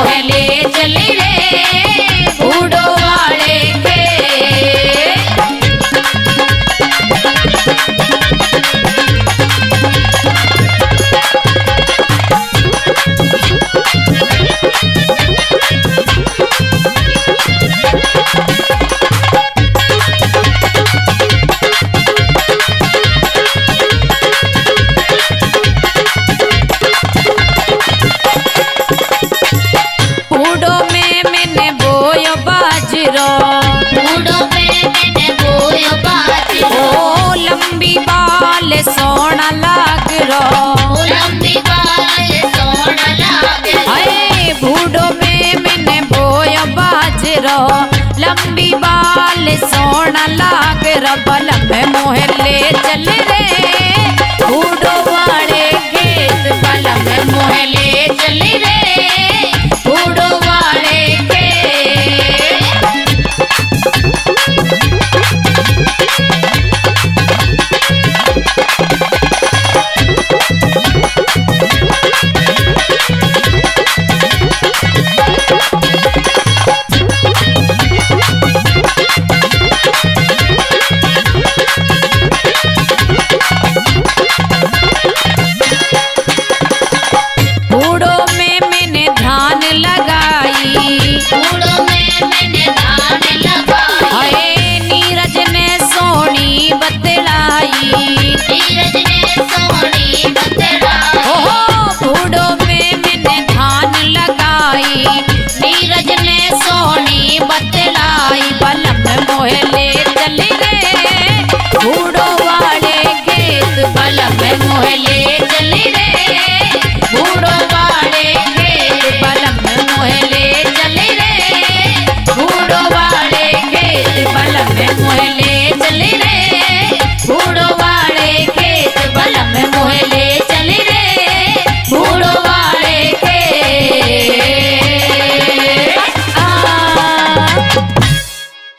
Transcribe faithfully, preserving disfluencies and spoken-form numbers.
मोहले चले रे बूढ़ो वाले के। बूढ़ो में मैंने बोयो बाजरो, बूढ़ो में मैंने बोयो बाजरो, ओ लंबी बाल सोना लाग रो, ओ लंबी बाल सोना लाग रो। अरे बूढ़ो में मैंने बोयो बाजरो, लंबी बाल सोना लाग रो। बल में मोहल्ले चल रे बूढ़ो वाले खेत, बल में मोहल्ले चल रे बूढ़ो वाले के। बूढ़ो में मैंने धान लगाई, बूढ़ो में मैंने धान लगाई, अरे नीरज ने सोनी बतलाई, नीरज ने सोनी बतलाई। ओहो बूढ़ो में मैंने धान लगाई, नीरज ने सोनी बतलाई। बल में मोहले चले रे बूढ़ो वाले खेत, बल में मोहले